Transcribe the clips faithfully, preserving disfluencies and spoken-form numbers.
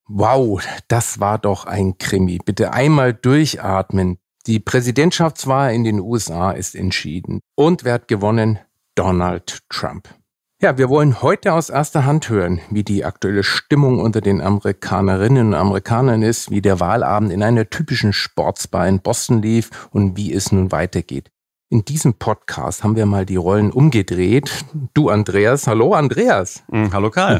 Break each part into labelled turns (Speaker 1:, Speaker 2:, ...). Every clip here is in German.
Speaker 1: Wow, das war doch ein Krimi. Bitte einmal durchatmen. Die Präsidentschaftswahl in den U S A ist entschieden. Und wer hat gewonnen? Donald Trump. Ja, wir wollen heute aus erster Hand hören, wie die aktuelle Stimmung unter den Amerikanerinnen und Amerikanern ist, wie der Wahlabend in einer typischen Sportsbar in Boston lief und wie es nun weitergeht. In diesem Podcast haben wir mal die Rollen umgedreht. Du, Andreas. Hallo, Andreas.
Speaker 2: Mm, hallo, Karl.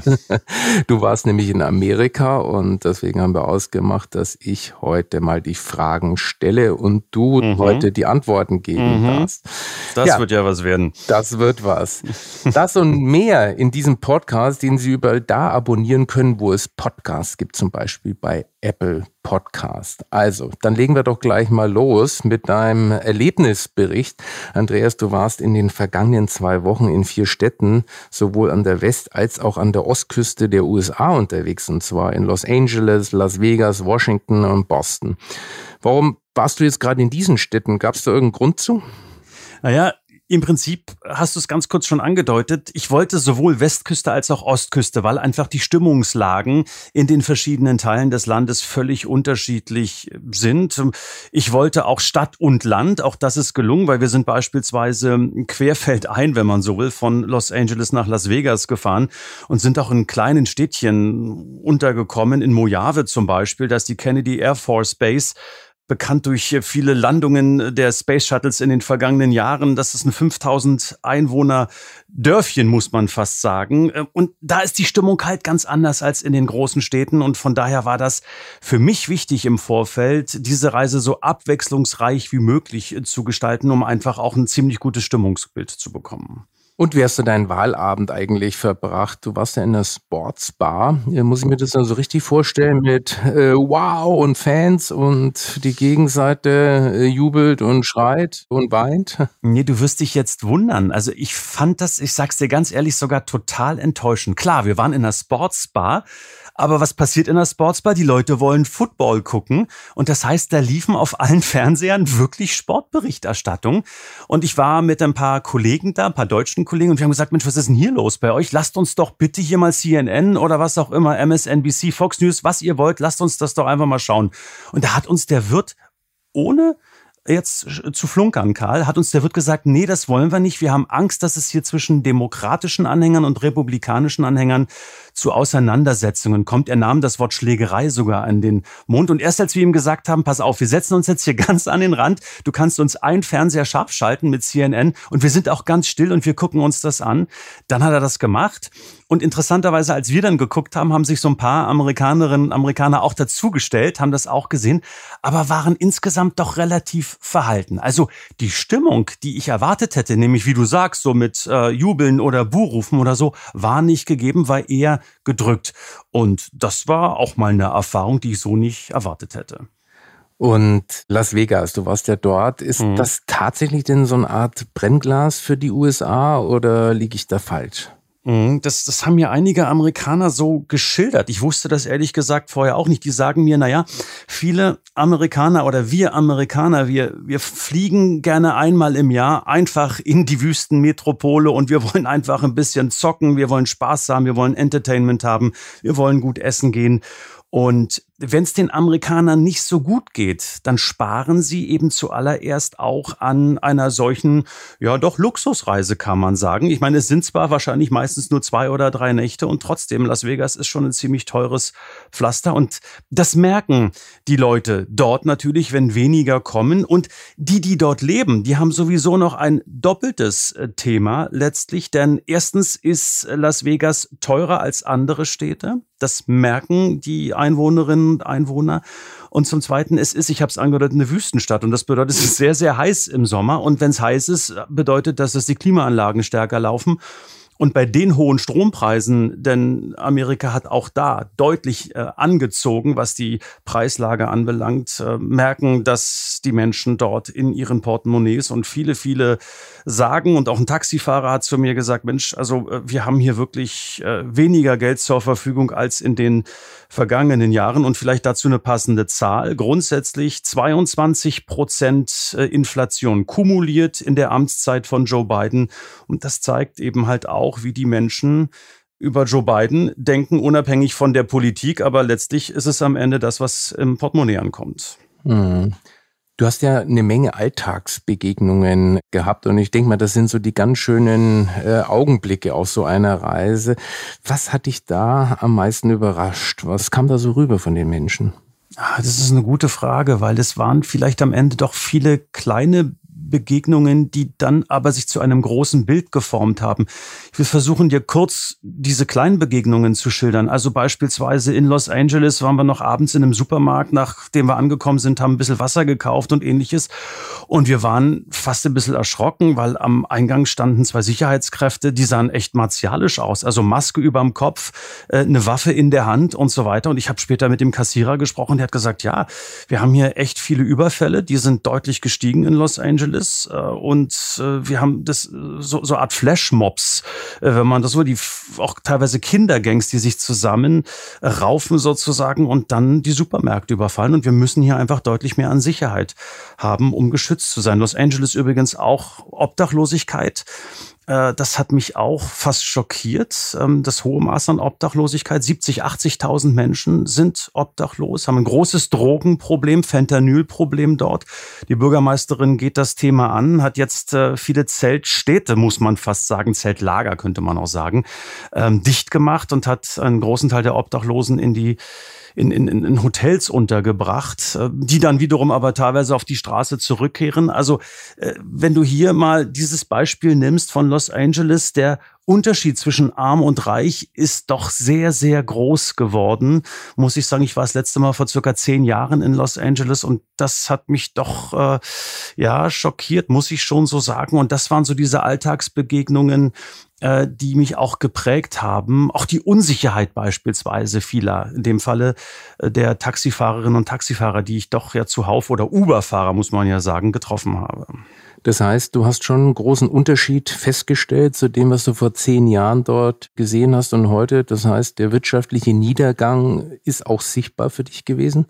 Speaker 1: Du warst nämlich in Amerika und deswegen haben wir ausgemacht, dass ich heute mal die Fragen stelle und du mhm. heute die Antworten geben mhm. darfst.
Speaker 2: Das ja, wird ja was werden.
Speaker 1: Das wird was. Das und mehr in diesem Podcast, den Sie überall da abonnieren können, wo es Podcasts gibt, zum Beispiel bei Apple Podcast. Also, dann legen wir doch gleich mal los mit deinem Erlebnisbericht. Andreas, du warst in den vergangenen zwei Wochen in vier Städten, sowohl an der West- als auch an der Ostküste der U S A unterwegs, und zwar in Los Angeles, Las Vegas, Washington und Boston. Warum warst du jetzt gerade in diesen Städten? Gab es da irgendeinen Grund zu?
Speaker 2: Naja, im Prinzip hast du es ganz kurz schon angedeutet. Ich wollte sowohl Westküste als auch Ostküste, weil einfach die Stimmungslagen in den verschiedenen Teilen des Landes völlig unterschiedlich sind. Ich wollte auch Stadt und Land, auch das ist gelungen, weil wir sind beispielsweise querfeldein, wenn man so will, von Los Angeles nach Las Vegas gefahren und sind auch in kleinen Städtchen untergekommen, in Mojave zum Beispiel, da ist die Kennedy Air Force Base, bekannt durch viele Landungen der Space Shuttles in den vergangenen Jahren. Das ist ein fünftausend Einwohner Dörfchen, muss man fast sagen. Und da ist die Stimmung halt ganz anders als in den großen Städten. Und von daher war das für mich wichtig im Vorfeld, diese Reise so abwechslungsreich wie möglich zu gestalten, um einfach auch ein ziemlich gutes Stimmungsbild zu bekommen.
Speaker 1: Und wie hast du deinen Wahlabend eigentlich verbracht? Du warst ja in der Sportsbar. Muss ich mir das also richtig vorstellen mit äh, Wow und Fans und die Gegenseite äh, jubelt und schreit und weint?
Speaker 2: Nee, du wirst dich jetzt wundern. Also ich fand das, ich sag's dir ganz ehrlich, sogar total enttäuschend. Klar, wir waren in der Sportsbar, aber was passiert in der Sportsbar? Die Leute wollen Football gucken und das heißt, da liefen auf allen Fernsehern wirklich Sportberichterstattung und ich war mit ein paar Kollegen da, ein paar deutschen Kollegen und wir haben gesagt, Mensch, was ist denn hier los bei euch? Lasst uns doch bitte hier mal C N N oder was auch immer, M S N B C, Fox News, was ihr wollt, lasst uns das doch einfach mal schauen. Und da hat uns der Wirt ohne jetzt zu flunkern, Karl, hat uns der Wirt gesagt, nee, das wollen wir nicht. Wir haben Angst, dass es hier zwischen demokratischen Anhängern und republikanischen Anhängern zu Auseinandersetzungen kommt. Er nahm das Wort Schlägerei sogar an den Mund. Und erst als wir ihm gesagt haben, pass auf, wir setzen uns jetzt hier ganz an den Rand, du kannst uns einen Fernseher scharf schalten mit C N N und wir sind auch ganz still und wir gucken uns das an, dann hat er das gemacht. Und interessanterweise, als wir dann geguckt haben, haben sich so ein paar Amerikanerinnen und Amerikaner auch dazugestellt, haben das auch gesehen, aber waren insgesamt doch relativ verhalten. Also die Stimmung, die ich erwartet hätte, nämlich wie du sagst, so mit äh, Jubeln oder Buhrufen oder so, war nicht gegeben, war eher gedrückt. Und das war auch mal eine Erfahrung, die ich so nicht erwartet hätte.
Speaker 1: Und Las Vegas, du warst ja dort. Ist mhm. das tatsächlich denn so eine Art Brennglas für die U S A oder liege ich da falsch?
Speaker 2: Das, das haben mir einige Amerikaner so geschildert. Ich wusste das ehrlich gesagt vorher auch nicht. Die sagen mir, naja, viele Amerikaner oder wir Amerikaner, wir, wir fliegen gerne einmal im Jahr einfach in die Wüstenmetropole und wir wollen einfach ein bisschen zocken, wir wollen Spaß haben, wir wollen Entertainment haben, wir wollen gut essen gehen. Und wenn es den Amerikanern nicht so gut geht, dann sparen sie eben zuallererst auch an einer solchen, ja doch Luxusreise, kann man sagen. Ich meine, es sind zwar wahrscheinlich meistens nur zwei oder drei Nächte und trotzdem, Las Vegas ist schon ein ziemlich teures Pflaster und das merken die Leute dort natürlich, wenn weniger kommen und die, die dort leben, die haben sowieso noch ein doppeltes Thema letztlich, denn erstens ist Las Vegas teurer als andere Städte. Das merken die Einwohnerinnen und Einwohner. Und zum Zweiten, es ist, ich habe es angedeutet, eine Wüstenstadt. Und das bedeutet, es ist sehr, sehr heiß im Sommer. Und wenn es heiß ist, bedeutet das, dass die Klimaanlagen stärker laufen. Und bei den hohen Strompreisen, denn Amerika hat auch da deutlich äh, angezogen, was die Preislage anbelangt, äh, merken, dass die Menschen dort in ihren Portemonnaies und viele, viele sagen, und auch ein Taxifahrer hat zu mir gesagt, Mensch, also äh, wir haben hier wirklich äh, weniger Geld zur Verfügung als in den vergangenen Jahren und vielleicht dazu eine passende Zahl. Grundsätzlich zweiundzwanzig Prozent Inflation kumuliert in der Amtszeit von Joe Biden und das zeigt eben halt auch, wie die Menschen über Joe Biden denken, unabhängig von der Politik, aber letztlich ist es am Ende das, was im Portemonnaie ankommt.
Speaker 1: Mhm. Du hast ja eine Menge Alltagsbegegnungen gehabt und ich denke mal, das sind so die ganz schönen äh, Augenblicke auf so einer Reise. Was hat dich da am meisten überrascht? Was kam da so rüber von den Menschen?
Speaker 2: Das ist eine gute Frage, weil es waren vielleicht am Ende doch viele kleine Begegnungen, die dann aber sich zu einem großen Bild geformt haben. Ich will versuchen, dir kurz diese kleinen Begegnungen zu schildern. Also beispielsweise in Los Angeles waren wir noch abends in einem Supermarkt, nachdem wir angekommen sind, haben ein bisschen Wasser gekauft und ähnliches. Und wir waren fast ein bisschen erschrocken, weil am Eingang standen zwei Sicherheitskräfte, die sahen echt martialisch aus. Also Maske überm Kopf, eine Waffe in der Hand und so weiter. Und ich habe später mit dem Kassierer gesprochen, der hat gesagt, ja, wir haben hier echt viele Überfälle, die sind deutlich gestiegen in Los Angeles. Und wir haben das so, so Art Flashmobs, wenn man das so, die auch teilweise Kindergangs, die sich zusammen raufen sozusagen und dann die Supermärkte überfallen. Und wir müssen hier einfach deutlich mehr an Sicherheit haben, um geschützt zu sein. Los Angeles übrigens auch Obdachlosigkeit. Das hat mich auch fast schockiert, das hohe Maß an Obdachlosigkeit. siebzig, achtzigtausend Menschen sind obdachlos, haben ein großes Drogenproblem, Fentanylproblem dort. Die Bürgermeisterin geht das Thema an, hat jetzt viele Zeltstädte, muss man fast sagen, Zeltlager könnte man auch sagen, dicht gemacht und hat einen großen Teil der Obdachlosen in die In, in, in Hotels untergebracht, die dann wiederum aber teilweise auf die Straße zurückkehren. Also wenn du hier mal dieses Beispiel nimmst von Los Angeles, der Unterschied zwischen arm und reich ist doch sehr, sehr groß geworden, muss ich sagen. Ich war das letzte Mal vor circa zehn Jahren in Los Angeles und das hat mich doch äh, ja schockiert, muss ich schon so sagen. Und das waren so diese Alltagsbegegnungen, äh, die mich auch geprägt haben. Auch die Unsicherheit beispielsweise vieler, in dem Falle äh, der Taxifahrerinnen und Taxifahrer, die ich doch ja zuhauf oder Uber-Fahrer, muss man ja sagen, getroffen habe.
Speaker 1: Das heißt, du hast schon einen großen Unterschied festgestellt zu dem, was du vor zehn Jahren dort gesehen hast und heute. Das heißt, der wirtschaftliche Niedergang ist auch sichtbar für dich gewesen?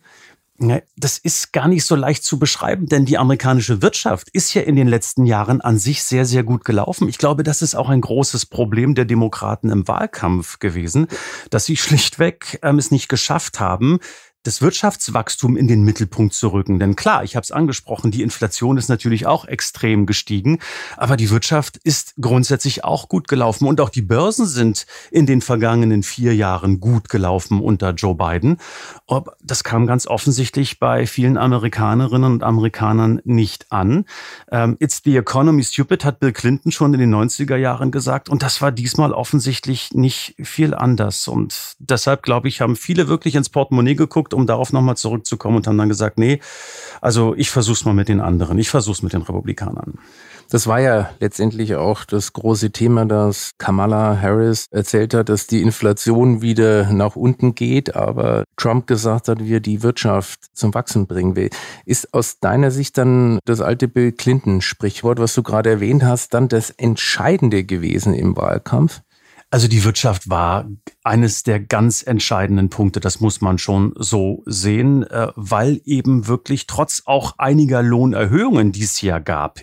Speaker 2: Das ist gar nicht so leicht zu beschreiben, denn die amerikanische Wirtschaft ist ja in den letzten Jahren an sich sehr, sehr gut gelaufen. Ich glaube, das ist auch ein großes Problem der Demokraten im Wahlkampf gewesen, dass sie schlichtweg ähm, es nicht geschafft haben, das Wirtschaftswachstum in den Mittelpunkt zu rücken. Denn klar, ich habe es angesprochen, die Inflation ist natürlich auch extrem gestiegen, aber die Wirtschaft ist grundsätzlich auch gut gelaufen und auch die Börsen sind in den vergangenen vier Jahren gut gelaufen unter Joe Biden. Aber das kam ganz offensichtlich bei vielen Amerikanerinnen und Amerikanern nicht an. It's the economy stupid, hat Bill Clinton schon in den neunziger Jahren gesagt und das war diesmal offensichtlich nicht viel anders. Und deshalb, glaube ich, haben viele wirklich ins Portemonnaie geguckt, um darauf nochmal zurückzukommen und haben dann gesagt, nee, also ich versuch's mal mit den anderen, ich versuch's mit den Republikanern.
Speaker 1: Das war ja letztendlich auch das große Thema, dass Kamala Harris erzählt hat, dass die Inflation wieder nach unten geht, aber Trump gesagt hat, wie er die Wirtschaft zum Wachsen bringen will. Ist aus deiner Sicht dann das alte Bill Clinton-Sprichwort, was du gerade erwähnt hast, dann das Entscheidende gewesen im Wahlkampf?
Speaker 2: Also die Wirtschaft war eines der ganz entscheidenden Punkte, das muss man schon so sehen, weil eben wirklich trotz auch einiger Lohnerhöhungen, die es ja gab,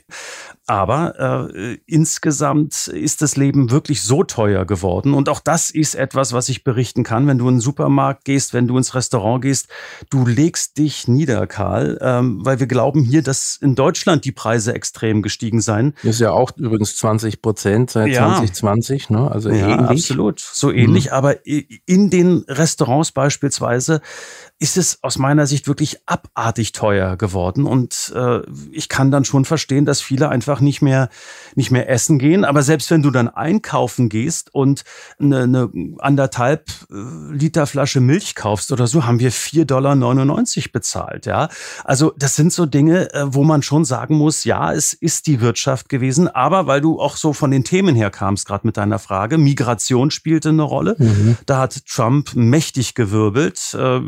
Speaker 2: aber äh, insgesamt ist das Leben wirklich so teuer geworden. Und auch das ist etwas, was ich berichten kann. Wenn du in den Supermarkt gehst, wenn du ins Restaurant gehst, du legst dich nieder, Karl, ähm, weil wir glauben hier, dass in Deutschland die Preise extrem gestiegen seien.
Speaker 1: Das ist ja auch übrigens zwanzig Prozent seit ja. zwanzig zwanzig, ne? Also
Speaker 2: ja,
Speaker 1: ähnlich.
Speaker 2: Absolut, so ähnlich. Mhm. Aber in den Restaurants beispielsweise ist es aus meiner Sicht wirklich abartig teuer geworden. Und äh, ich kann dann schon verstehen, dass viele einfach nicht mehr, nicht mehr essen gehen. Aber selbst wenn du dann einkaufen gehst und eine, eine anderthalb Liter Flasche Milch kaufst oder so, haben wir vier Komma neunundneunzig Dollar bezahlt. Ja, also das sind so Dinge, wo man schon sagen muss, ja, es ist die Wirtschaft gewesen. Aber weil du auch so von den Themen her kamst, gerade mit deiner Frage, Migration spielte eine Rolle. Mhm. Da hat Trump mächtig gewirbelt.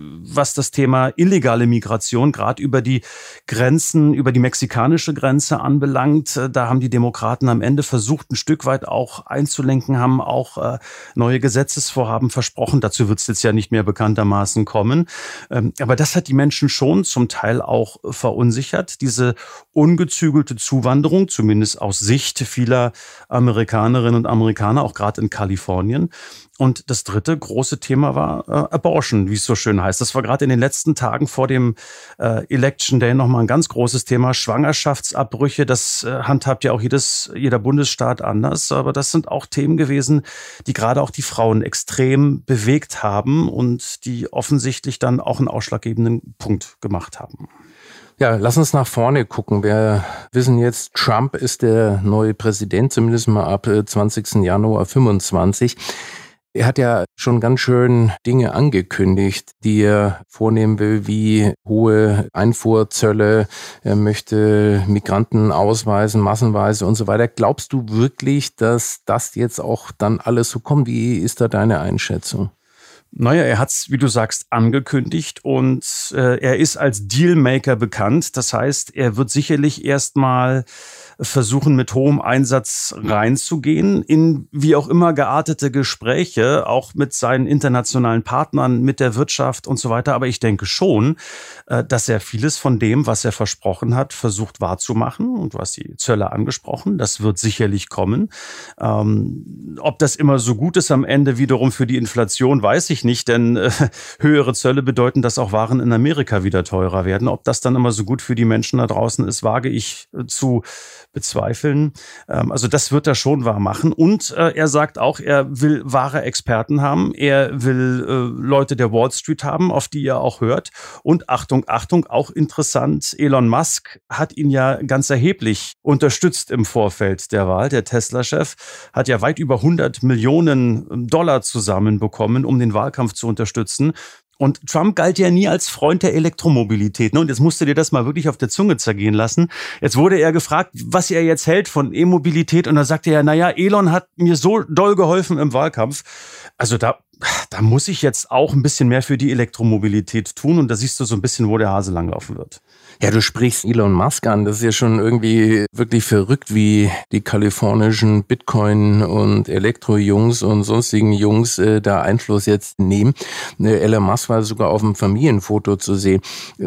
Speaker 2: was das Thema illegale Migration, gerade über die Grenzen, über die mexikanische Grenze anbelangt. Da haben die Demokraten am Ende versucht, ein Stück weit auch einzulenken, haben auch äh, neue Gesetzesvorhaben versprochen. Dazu wird es jetzt ja nicht mehr bekanntermaßen kommen. Ähm, aber das hat die Menschen schon zum Teil auch verunsichert. Diese ungezügelte Zuwanderung, zumindest aus Sicht vieler Amerikanerinnen und Amerikaner, auch gerade in Kalifornien. Und das dritte große Thema war äh, Abortion, wie es so schön heißt. Das war gerade in den letzten Tagen vor dem äh, Election Day nochmal ein ganz großes Thema. Schwangerschaftsabbrüche, das äh, handhabt ja auch jedes, jeder Bundesstaat anders. Aber das sind auch Themen gewesen, die gerade auch die Frauen extrem bewegt haben und die offensichtlich dann auch einen ausschlaggebenden Punkt gemacht haben.
Speaker 1: Ja, lass uns nach vorne gucken. Wir wissen jetzt, Trump ist der neue Präsident, zumindest mal ab zwanzigsten Januar fünfundzwanzig. Er hat ja schon ganz schön Dinge angekündigt, die er vornehmen will, wie hohe Einfuhrzölle. Er möchte Migranten ausweisen, massenweise und so weiter. Glaubst du wirklich, dass das jetzt auch dann alles so kommt? Wie ist da deine Einschätzung?
Speaker 2: Naja, er hat's, wie du sagst, angekündigt und äh, er ist als Dealmaker bekannt. Das heißt, er wird sicherlich erstmal versuchen, mit hohem Einsatz reinzugehen in wie auch immer geartete Gespräche, auch mit seinen internationalen Partnern, mit der Wirtschaft und so weiter. Aber ich denke schon, dass er vieles von dem, was er versprochen hat, versucht wahrzumachen. Und du hast die Zölle angesprochen, das wird sicherlich kommen. Ähm, ob das immer so gut ist am Ende wiederum für die Inflation, weiß ich nicht, denn äh, höhere Zölle bedeuten, dass auch Waren in Amerika wieder teurer werden. Ob das dann immer so gut für die Menschen da draußen ist, wage ich äh, zu bezweifeln. Ähm, also das wird er schon wahr machen. Und äh, er sagt auch, er will wahre Experten haben. Er will äh, Leute der Wall Street haben, auf die er auch hört. Und Achtung, Achtung, auch interessant, Elon Musk hat ihn ja ganz erheblich unterstützt im Vorfeld der Wahl. Der Tesla-Chef hat ja weit über hundert Millionen Dollar zusammenbekommen, um den Wahlkampf zu unterstützen. Und Trump galt ja nie als Freund der Elektromobilität. Ne? Und jetzt musst du dir das mal wirklich auf der Zunge zergehen lassen. Jetzt wurde er gefragt, was er jetzt hält von E-Mobilität. Und da sagte er, naja, Elon hat mir so doll geholfen im Wahlkampf. Also da, da muss ich jetzt auch ein bisschen mehr für die Elektromobilität tun. Und da siehst du so ein bisschen, wo der Hase langlaufen wird.
Speaker 1: Ja, du sprichst Elon Musk an. Das ist ja schon irgendwie wirklich verrückt, wie die kalifornischen Bitcoin- und Elektro-Jungs und sonstigen Jungs äh, da Einfluss jetzt nehmen. Äh, Elon Musk war sogar auf dem Familienfoto zu sehen.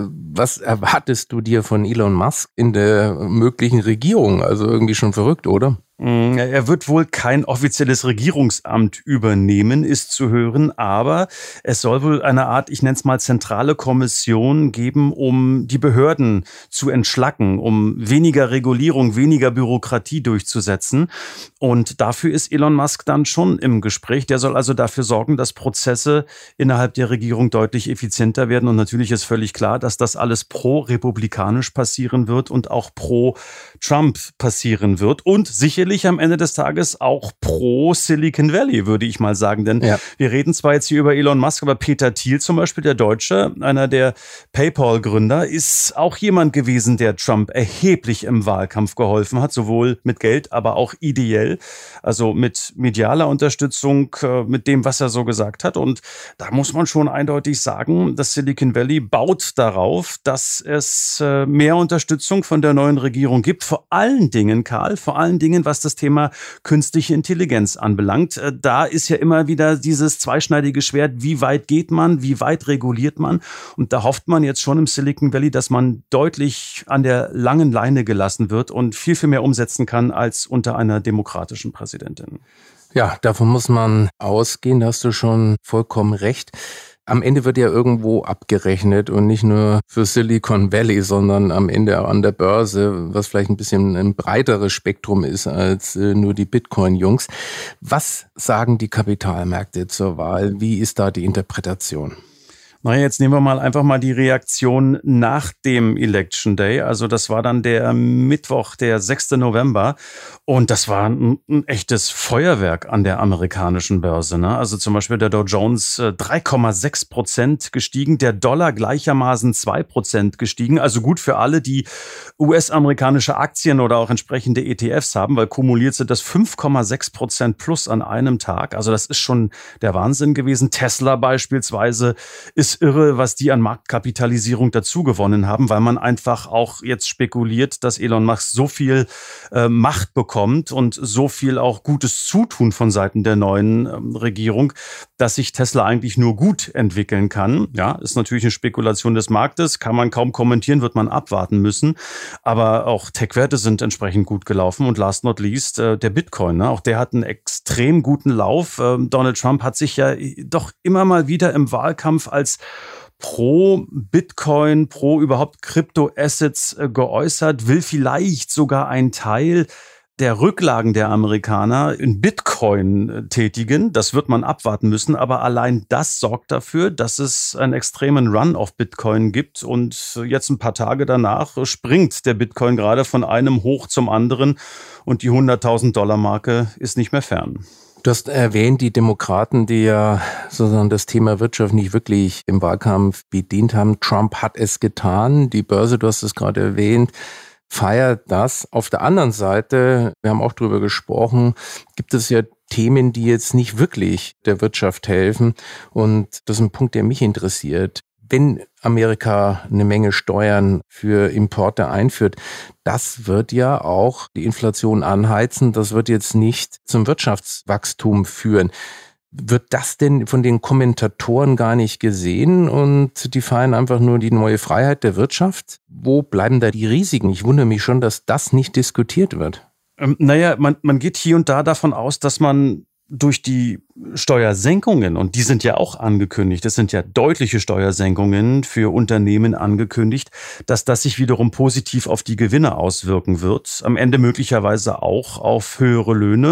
Speaker 1: Was erwartest du dir von Elon Musk in der möglichen Regierung? Also irgendwie schon verrückt, oder?
Speaker 2: Er wird wohl kein offizielles Regierungsamt übernehmen, ist zu hören, aber es soll wohl eine Art, ich nenne es mal zentrale Kommission geben, um die Behörden zu entschlacken, um weniger Regulierung, weniger Bürokratie durchzusetzen. Und dafür ist Elon Musk dann schon im Gespräch. Der soll also dafür sorgen, dass Prozesse innerhalb der Regierung deutlich effizienter werden. Und natürlich ist völlig klar, dass das alles pro-republikanisch passieren wird und auch pro-Trump passieren wird. Und sicherlich am Ende des Tages auch pro Silicon Valley, würde ich mal sagen. Denn ja. wir reden zwar jetzt hier über Elon Musk, aber Peter Thiel zum Beispiel, der Deutsche, einer der PayPal-Gründer, ist auch jemand gewesen, der Trump erheblich im Wahlkampf geholfen hat, sowohl mit Geld, aber auch ideell, also mit medialer Unterstützung, mit dem, was er so gesagt hat. Und da muss man schon eindeutig sagen, das Silicon Valley baut darauf, dass es mehr Unterstützung von der neuen Regierung gibt. Vor allen Dingen, Karl, vor allen Dingen, was das Thema künstliche Intelligenz anbelangt. Da ist ja immer wieder dieses zweischneidige Schwert, wie weit geht man, wie weit reguliert man? Und da hofft man jetzt schon im Silicon Valley, dass man deutlich an der langen Leine gelassen wird und viel, viel mehr umsetzen kann als unter einer demokratischen Präsidentin.
Speaker 1: Ja, davon muss man ausgehen, da hast du schon vollkommen recht. Am Ende wird ja irgendwo abgerechnet und nicht nur für Silicon Valley, sondern am Ende auch an der Börse, was vielleicht ein bisschen ein breiteres Spektrum ist als nur die Bitcoin-Jungs. Was sagen die Kapitalmärkte zur Wahl? Wie ist da die Interpretation?
Speaker 2: Naja, jetzt nehmen wir mal einfach mal die Reaktion nach dem Election Day. Also das war dann der Mittwoch, der sechster November. Und das war ein, ein echtes Feuerwerk an der amerikanischen Börse. Ne? Also zum Beispiel der Dow Jones drei Komma sechs Prozent gestiegen, der Dollar gleichermaßen zwei Prozent gestiegen. Also gut für alle, die U S-amerikanische Aktien oder auch entsprechende E T Fs haben, weil kumuliert sind das fünf Komma sechs Prozent plus an einem Tag. Also das ist schon der Wahnsinn gewesen. Tesla beispielsweise ist ist irre, was die an Marktkapitalisierung dazu gewonnen haben, weil man einfach auch jetzt spekuliert, dass Elon Musk so viel äh, Macht bekommt und so viel auch gutes Zutun von Seiten der neuen ähm, Regierung, dass sich Tesla eigentlich nur gut entwickeln kann. Ja, ist natürlich eine Spekulation des Marktes, kann man kaum kommentieren, wird man abwarten müssen. Aber auch Tech-Werte sind entsprechend gut gelaufen und last not least äh, der Bitcoin. Ne? Auch der hat einen extrem guten Lauf. Ähm, Donald Trump hat sich ja doch immer mal wieder im Wahlkampf als pro Bitcoin, pro überhaupt Kryptoassets äh, geäußert, will vielleicht sogar einen Teil der Rücklagen der Amerikaner in Bitcoin tätigen. Das wird man abwarten müssen. Aber allein das sorgt dafür, dass es einen extremen Run auf Bitcoin gibt. Und jetzt ein paar Tage danach springt der Bitcoin gerade von einem hoch zum anderen. Und die hunderttausend Dollar Marke ist nicht mehr fern.
Speaker 1: Du hast erwähnt, die Demokraten, die ja sozusagen das Thema Wirtschaft nicht wirklich im Wahlkampf bedient haben. Trump hat es getan. Die Börse, du hast es gerade erwähnt, feiert das. Auf der anderen Seite, wir haben auch drüber gesprochen, gibt es ja Themen, die jetzt nicht wirklich der Wirtschaft helfen. Und das ist ein Punkt, der mich interessiert. Wenn Amerika eine Menge Steuern für Importe einführt, das wird ja auch die Inflation anheizen. Das wird jetzt nicht zum Wirtschaftswachstum führen. Wird das denn von den Kommentatoren gar nicht gesehen und die feiern einfach nur die neue Freiheit der Wirtschaft? Wo bleiben da die Risiken? Ich wundere mich schon, dass das nicht diskutiert wird.
Speaker 2: Ähm, naja, man, man geht hier und da davon aus, dass man durch die Steuersenkungen, und die sind ja auch angekündigt, das sind ja deutliche Steuersenkungen für Unternehmen angekündigt, dass das sich wiederum positiv auf die Gewinne auswirken wird, am Ende möglicherweise auch auf höhere Löhne.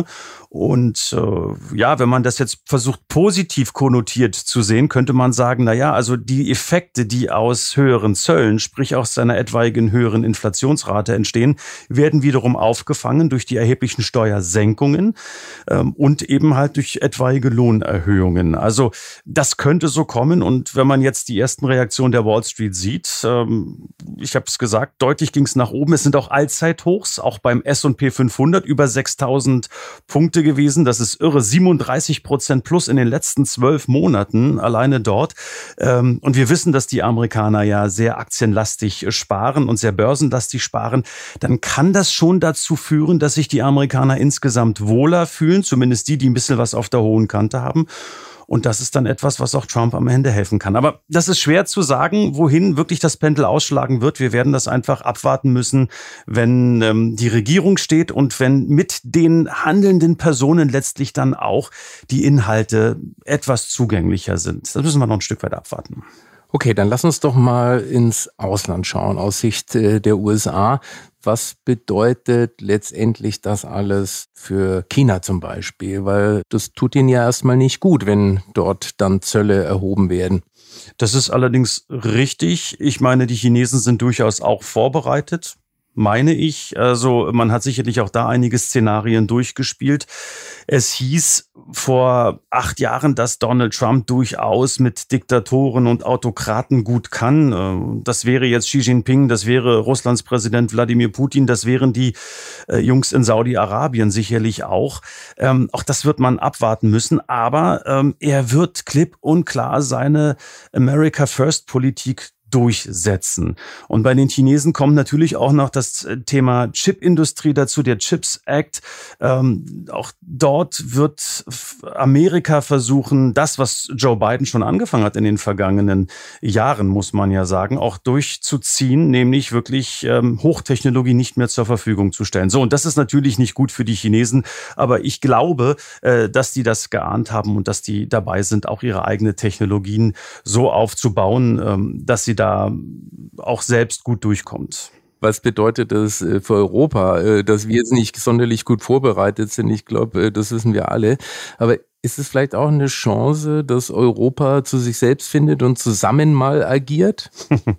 Speaker 2: Und äh, ja, wenn man das jetzt versucht positiv konnotiert zu sehen, könnte man sagen, na ja, also die Effekte, die aus höheren Zöllen, sprich aus einer etwaigen höheren Inflationsrate entstehen, werden wiederum aufgefangen durch die erheblichen Steuersenkungen ähm, und eben halt durch etwaige Lohnerhöhungen. Also das könnte so kommen. Und wenn man jetzt die ersten Reaktionen der Wall Street sieht, ähm, ich habe es gesagt, deutlich ging es nach oben. Es sind auch Allzeithochs, auch beim S und P fünfhundert über sechstausend Punkte gewesen. Das ist irre, siebenunddreißig Prozent plus in den letzten zwölf Monaten alleine dort. Ähm, und wir wissen, dass die Amerikaner ja sehr aktienlastig sparen und sehr börsenlastig sparen. Dann kann das schon dazu führen, dass sich die Amerikaner insgesamt wohler fühlen, zumindest die, die ein bisschen was auf der hohen Kante haben. Und das ist dann etwas, was auch Trump am Ende helfen kann. Aber das ist schwer zu sagen, wohin wirklich das Pendel ausschlagen wird. Wir werden das einfach abwarten müssen, wenn ähm, die Regierung steht und wenn mit den handelnden Personen letztlich dann auch die Inhalte etwas zugänglicher sind. Das müssen wir noch ein Stück weit abwarten.
Speaker 1: Okay, dann lass uns doch mal ins Ausland schauen, aus Sicht äh, der U S A. Was bedeutet letztendlich das alles für China zum Beispiel? Weil das tut ihnen ja erstmal nicht gut, wenn dort dann Zölle erhoben werden.
Speaker 2: Das ist allerdings richtig. Ich meine, die Chinesen sind durchaus auch vorbereitet, meine ich. Also man hat sicherlich auch da einige Szenarien durchgespielt. Es hieß vor acht Jahren, dass Donald Trump durchaus mit Diktatoren und Autokraten gut kann. Das wäre jetzt Xi Jinping, das wäre Russlands Präsident Wladimir Putin, das wären die Jungs in Saudi-Arabien sicherlich auch. Ähm, auch das wird man abwarten müssen. Aber ähm, er wird klipp und klar seine America First Politik durchsetzen. Und bei den Chinesen kommt natürlich auch noch das Thema Chipindustrie dazu, der Chips Act. Ähm, auch dort wird Amerika versuchen, das, was Joe Biden schon angefangen hat in den vergangenen Jahren, muss man ja sagen, auch durchzuziehen, nämlich wirklich ähm, Hochtechnologie nicht mehr zur Verfügung zu stellen. So, und das ist natürlich nicht gut für die Chinesen, aber ich glaube, äh, dass die das geahnt haben und dass die dabei sind, auch ihre eigenen Technologien so aufzubauen, ähm, dass sie da auch selbst gut durchkommt.
Speaker 1: Was bedeutet das für Europa, dass wir jetzt nicht sonderlich gut vorbereitet sind? Ich glaube, das wissen wir alle. Aber ist es vielleicht auch eine Chance, dass Europa zu sich selbst findet und zusammen mal agiert?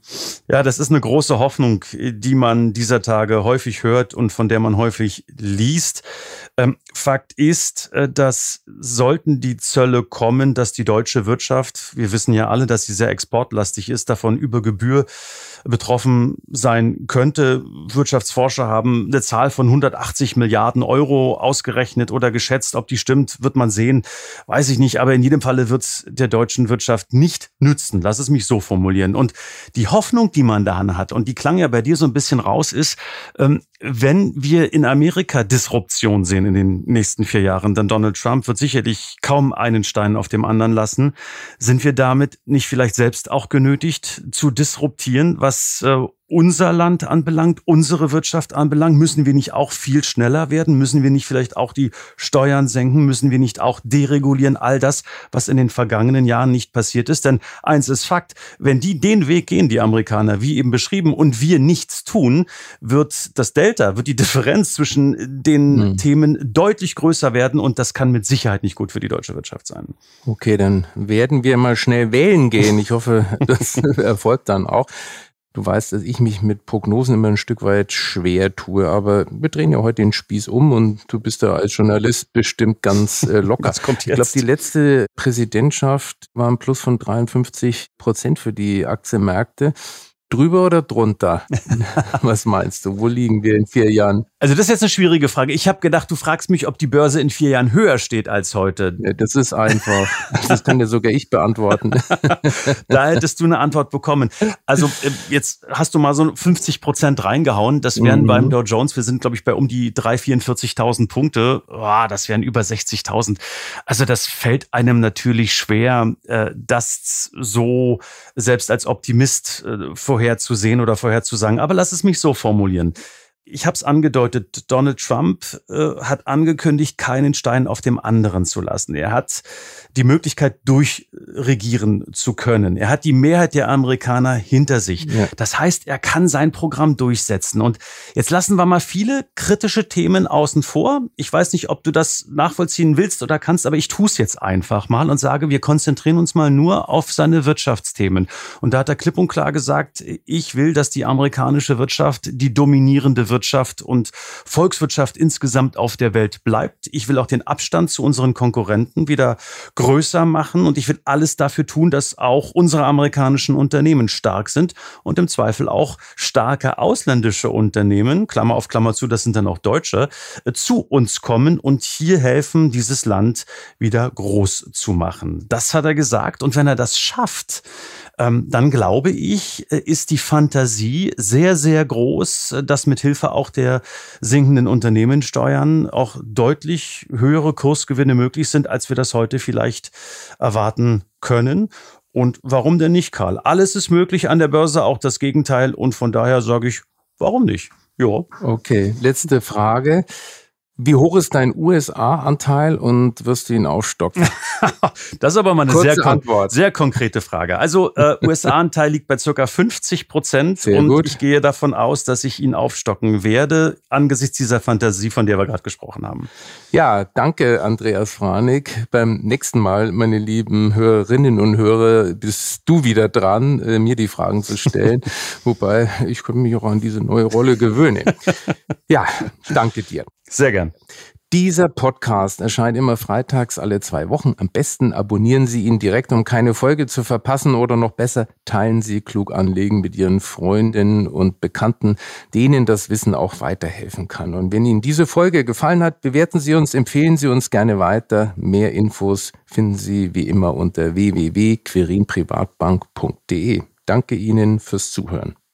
Speaker 2: Ja, das ist eine große Hoffnung, die man dieser Tage häufig hört und von der man häufig liest. Ähm, Fakt ist, dass sollten die Zölle kommen, dass die deutsche Wirtschaft, wir wissen ja alle, dass sie sehr exportlastig ist, davon über Gebühr betroffen sein könnte. Wirtschaftsforscher haben eine Zahl von hundertachtzig Milliarden Euro ausgerechnet oder geschätzt. Ob die stimmt, wird man sehen. weiß ich nicht, aber in jedem Falle wird es der deutschen Wirtschaft nicht nützen. Lass es mich so formulieren. Und die Hoffnung, die man da hat, und die klang ja bei dir so ein bisschen raus, ist, ähm, wenn wir in Amerika Disruption sehen in den nächsten vier Jahren, dann Donald Trump wird sicherlich kaum einen Stein auf dem anderen lassen, sind wir damit nicht vielleicht selbst auch genötigt zu disruptieren, was äh, unser Land anbelangt, unsere Wirtschaft anbelangt? Müssen wir nicht auch viel schneller werden? Müssen wir nicht vielleicht auch die Steuern senken? Müssen wir nicht auch deregulieren? All das, was in den vergangenen Jahren nicht passiert ist. Denn eins ist Fakt, wenn die den Weg gehen, die Amerikaner, wie eben beschrieben, und wir nichts tun, wird das Delta, wird die Differenz zwischen den mhm. Themen deutlich größer werden, und das kann mit Sicherheit nicht gut für die deutsche Wirtschaft sein.
Speaker 1: Okay, dann werden wir mal schnell wählen gehen. Ich hoffe, das erfolgt dann auch. Du weißt, dass ich mich mit Prognosen immer ein Stück weit schwer tue, aber wir drehen ja heute den Spieß um und du bist da als Journalist bestimmt ganz äh, locker.
Speaker 2: Was kommt jetzt?
Speaker 1: Ich glaube, die letzte Präsidentschaft war ein Plus von dreiundfünfzig Prozent für die Aktienmärkte. Drüber oder drunter? Was meinst du? Wo liegen wir in vier Jahren?
Speaker 2: Also das ist jetzt eine schwierige Frage. Ich habe gedacht, du fragst mich, ob die Börse in vier Jahren höher steht als heute.
Speaker 1: Ja, das ist einfach. Das kann ja sogar ich beantworten.
Speaker 2: Da hättest du eine Antwort bekommen. Also jetzt hast du mal so fünfzig Prozent reingehauen. Das wären mhm. beim Dow Jones, wir sind glaube ich bei um die drei, vierundvierzigtausend Punkte. Oh, das wären über sechzigtausend. Also das fällt einem natürlich schwer, das so selbst als Optimist vorherzusehen oder vorherzusagen. Aber lass es mich so formulieren. Ich habe es angedeutet, Donald Trump äh, hat angekündigt, keinen Stein auf dem anderen zu lassen. Er hat die Möglichkeit, durchregieren zu können. Er hat die Mehrheit der Amerikaner hinter sich. Ja. Das heißt, er kann sein Programm durchsetzen. Und jetzt lassen wir mal viele kritische Themen außen vor. Ich weiß nicht, ob du das nachvollziehen willst oder kannst, aber ich tue es jetzt einfach mal und sage, wir konzentrieren uns mal nur auf seine Wirtschaftsthemen. Und da hat er klipp und klar gesagt, ich will, dass die amerikanische Wirtschaft die dominierende Wirtschaft Wirtschaft und Volkswirtschaft insgesamt auf der Welt bleibt. Ich will auch den Abstand zu unseren Konkurrenten wieder größer machen und ich will alles dafür tun, dass auch unsere amerikanischen Unternehmen stark sind und im Zweifel auch starke ausländische Unternehmen, Klammer auf Klammer zu, das sind dann auch Deutsche, zu uns kommen und hier helfen, dieses Land wieder groß zu machen. Das hat er gesagt, und wenn er das schafft, dann glaube ich, ist die Fantasie sehr, sehr groß, dass mit Hilfe auch der sinkenden Unternehmenssteuern auch deutlich höhere Kursgewinne möglich sind, als wir das heute vielleicht erwarten können. Und warum denn nicht, Karl? Alles ist möglich an der Börse, auch das Gegenteil. Und von daher sage ich, warum nicht? Ja.
Speaker 1: Okay, letzte Frage. Wie hoch ist dein U S A-Anteil und wirst du ihn aufstocken?
Speaker 2: Das ist aber mal eine sehr, kon- sehr konkrete Frage. Also äh, U S A-Anteil liegt bei ca. fünfzig Prozent sehr und gut. Ich gehe davon aus, dass ich ihn aufstocken werde, angesichts dieser Fantasie, von der wir gerade gesprochen haben.
Speaker 1: Ja, danke Andreas Franig. Beim nächsten Mal, meine lieben Hörerinnen und Hörer, bist du wieder dran, äh, mir die Fragen zu stellen. Wobei, ich könnte mich auch an diese neue Rolle gewöhnen. Ja, danke dir.
Speaker 2: Sehr gern.
Speaker 1: Dieser Podcast erscheint immer freitags alle zwei Wochen. Am besten abonnieren Sie ihn direkt, um keine Folge zu verpassen, oder noch besser, teilen Sie Klug anlegen mit Ihren Freundinnen und Bekannten, denen das Wissen auch weiterhelfen kann. Und wenn Ihnen diese Folge gefallen hat, bewerten Sie uns, empfehlen Sie uns gerne weiter. Mehr Infos finden Sie wie immer unter w w w punkt quirin privatbank punkt d e. Danke Ihnen fürs Zuhören.